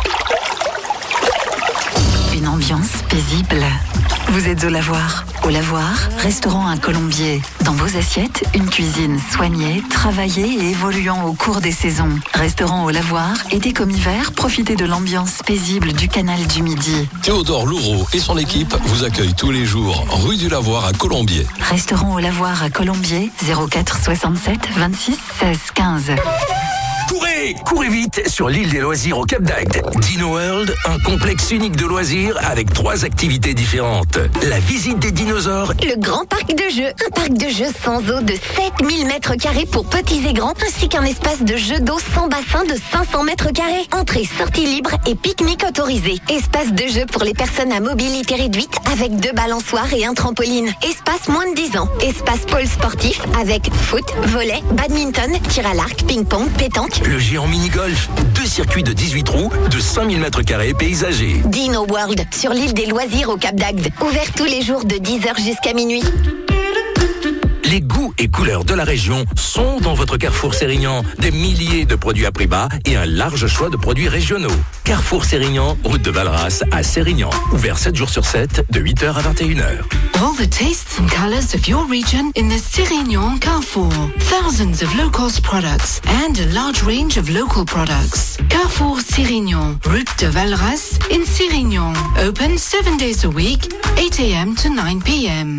Une ambiance paisible. Vous êtes au Lavoir. Au Lavoir, restaurant un colombier. Dans vos assiettes, une cuisine soignée, travaillée et évoluant au cours des saisons. Restaurant au Lavoir, été comme hiver, profitez de l'ambiance paisible du canal du Midi. Théodore Loureau et son équipe vous accueillent tous les jours, rue du Lavoir à Colombier. Restaurant au Lavoir à Colombier, 04 67 26 16 15. Courez vite sur l'île des loisirs au Cap d'Agde. Dino World, un complexe unique de loisirs avec 3 activités différentes. La visite des dinosaures. Le grand parc de jeux, un parc de jeux sans eau de 7000 mètres carrés pour petits et grands, ainsi qu'un espace de jeux d'eau sans bassin de 500 mètres carrés. Entrée, sortie libre et pique-nique autorisé. Espace de jeux pour les personnes à mobilité réduite avec 2 balançoires et un trampoline. Espace moins de 10 ans. Espace pôle sportif avec foot, volley, badminton, tir à l'arc, ping-pong, pétanque. Le géant mini-golf, 2 circuits de 18 trous de 5000 mètres carrés paysagers. Dino World, sur l'île des loisirs au Cap d'Agde. Ouvert tous les jours de 10h jusqu'à minuit. Les goûts et couleurs de la région sont dans votre Carrefour Sérignan. Des milliers de produits à prix bas et un large choix de produits régionaux. Carrefour Sérignan, route de Valras à Sérignan. Ouvert 7 jours sur 7, de 8h à 21h. All the tastes and colors of your region in the Sérignan Carrefour. Thousands of low-cost products and a large range of local products. Carrefour Sérignan, route de Valras in Sérignan. Open 7 days a week, 8 a.m. to 9 p.m.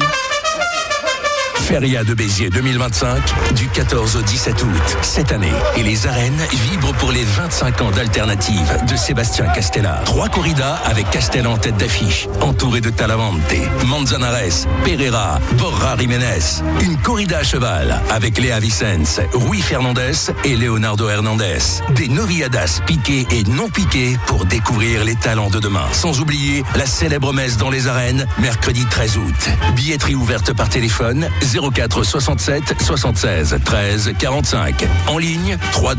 Feria de Béziers 2025, du 14 au 17 août. Cette année, et les arènes vibrent pour les 25 ans d'Alternative de Sébastien Castella. 3 corridas avec Castella en tête d'affiche, entouré de Talavante, Manzanares, Pereira, Borja Jiménez. Une corrida à cheval avec Léa Vicens, Rui Fernandez et Leonardo Hernandez. Des novilladas piquées et non piquées pour découvrir les talents de demain. Sans oublier la célèbre messe dans les arènes, mercredi 13 août. Billetterie ouverte par téléphone 04 67 76 13 45. En ligne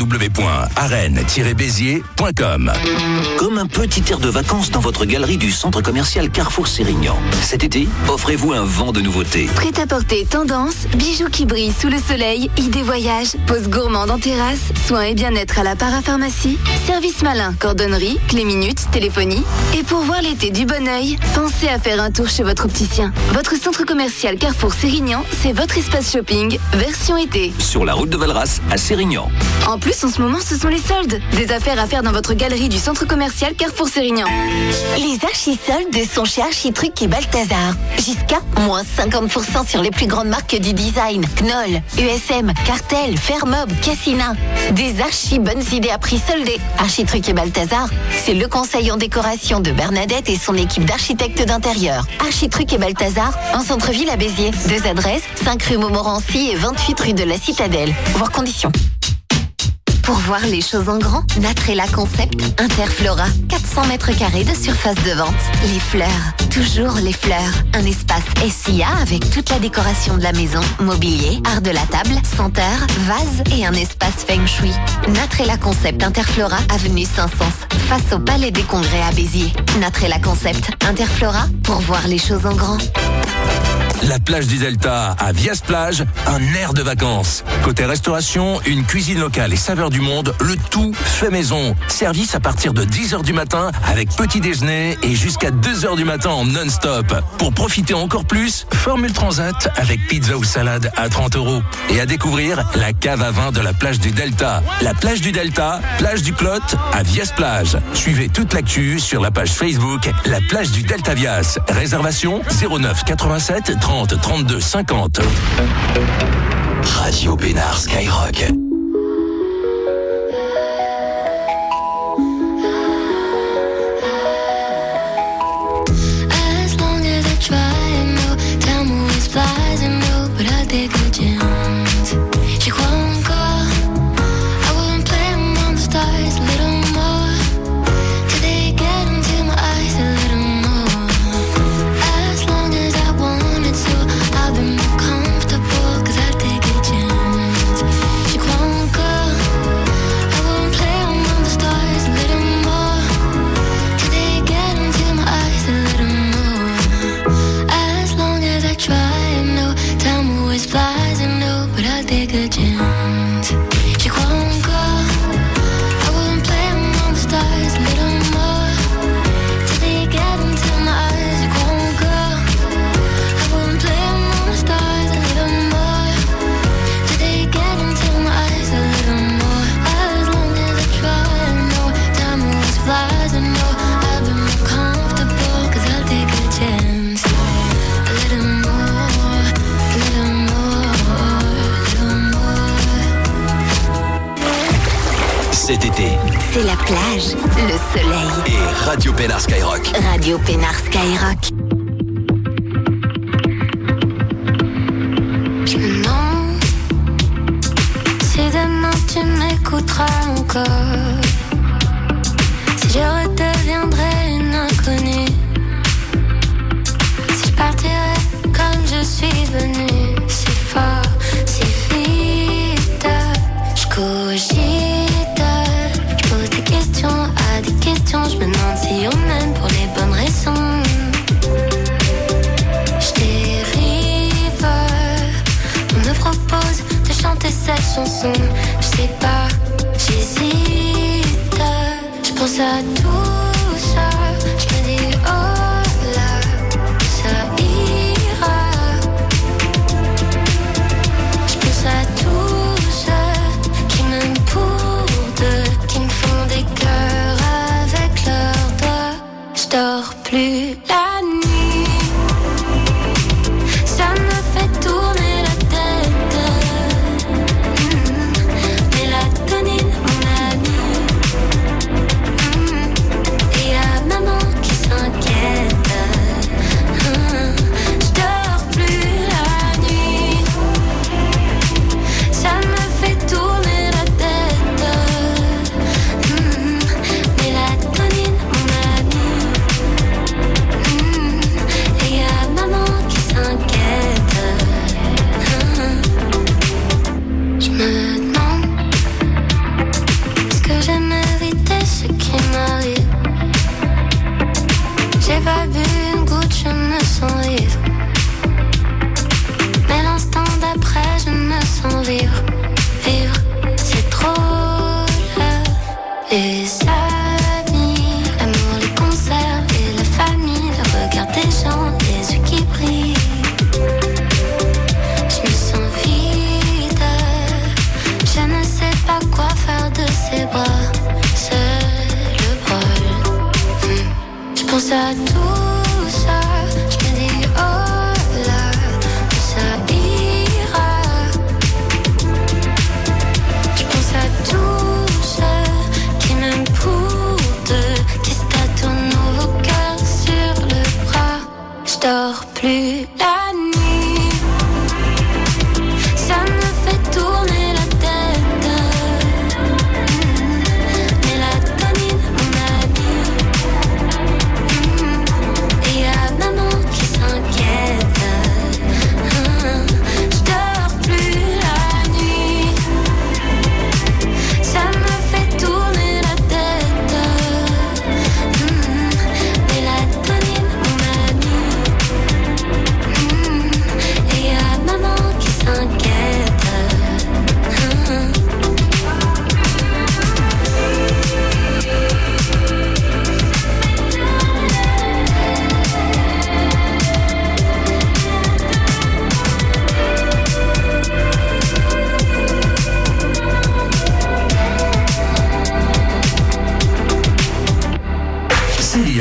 www.arène-béziers.com. Comme un petit air de vacances dans votre galerie du centre commercial Carrefour Sérignan. Cet été, offrez-vous un vent de nouveautés. Prêt-à-porter tendance, bijoux qui brillent sous le soleil, idées voyage, pause gourmande en terrasse, soins et bien-être à la parapharmacie, service malin, cordonnerie, clé minute, téléphonie. Et pour voir l'été du bon œil, pensez à faire un tour chez votre opticien. Votre centre commercial Carrefour Sérignan, c'est votre espace shopping, version été. Sur la route de Valras à Sérignan. En plus, en ce moment, ce sont les soldes. Des affaires à faire dans votre galerie du centre commercial Carrefour Sérignan. Les archi-soldes sont chez Architruc et Balthazar. Jusqu'à moins 50% sur les plus grandes marques du design. Knoll, USM, Cartel, Fermob, Cassina. Des archi-bonnes idées à prix soldé. Architruc et Balthazar, c'est le conseil en décoration de Bernadette et son équipe d'architectes d'intérieur. Architruc et Balthazar, en centre-ville à Béziers. 2 adresses, 5 rue Montmorency et 28 rue de la Citadelle. Voir conditions. Pour voir les choses en grand, Natrella Concept, Interflora, 400 100 mètres carrés de surface de vente. Les fleurs, toujours les fleurs. Un espace SIA avec toute la décoration de la maison, mobilier, art de la table, senteur, vase et un espace feng shui. Natrella Concept Interflora, avenue Saint-Saëns, face au Palais des Congrès à Béziers. Natrella Concept Interflora, pour voir les choses en grand. La plage du Delta à Vias Plage, un air de vacances. Côté restauration, une cuisine locale et saveurs du monde, le tout fait maison. Service à partir de 10h du matin avec petit déjeuner et jusqu'à 2h du matin en non-stop. Pour profiter encore plus, formule transat avec pizza ou salade à 30 €. Et à découvrir la cave à vin de la plage du Delta. La plage du Delta, plage du Clotte à Vias Plage. Suivez toute l'actu sur la page Facebook La plage du Delta Vias. Réservation 09 87 30 32 50. Radio Pénard Skyrock. As long as I try and know, time always flies and know, but I take a chance. J'y crois encore. I wouldn't play among the stars a little more. Till they get into my eyes a little more. As long as I want it so, I'll be more comfortable, 'cause I take a chance. J'y crois encore. I wouldn't play among the stars a little more. Till they get into my eyes a little more. As long as I try and know, time always flies and know, but I take a chance. J'y crois encore. I wouldn't play among the stars a little more. Till they get into my eyes. J'y crois encore. I wouldn't play among the stars a little more. Till they get into my eyes a little more. As long as I try and know, time always flies and know, I'll be more comfortable, 'cause I'll take a chance. A little more, a little more, a little more. Cet été, C'est la plage, le soleil. et Radio Pénard Skyrock. Radio Pénard Skyrock. Je me demande si demain tu m'écouteras encore, si je redeviendrai une inconnue, si je partirai comme je suis venue, si fort, si vite. Je cogite, je pose des questions à des questions, je me demande si on m'aime pour les bonnes raisons. Je dérive, on me propose de chanter cette chanson. Je sais pas, j'hésite, je pense à tout ça. Je me dis oh là, ça ira. Je pense à tous ceux qui m'aiment pour deux, qui me font des cœurs avec leurs doigts. Je dors plus la nuit, ça me fait tourner la tête. Mélatonine, mon ami. Et y'a maman qui s'inquiète. Je dors plus la nuit, ça me fait tourner la tête. Mélatonine, mon ami. Et y'a maman qui s'inquiète. Je me demande, est-ce que j'aime éviter ce qui m'arrive? J'ai pas bu une goutte, je me sens ivre. Mais l'instant d'après, je me sens vivre. Vivre, c'est trop là. Les amis, l'amour, les concerts et la famille, le regard des gens, les yeux qui brillent. Je me sens vide, je ne sais pas quoi faire de ces bras. C'est le bol. Je pense à tout ça, je me dis oh là, ça ira. Je pense à tous ceux qui m'aiment pour deux, qui se tâtonnent au cœur sur le bras. Je dors plus la nuit.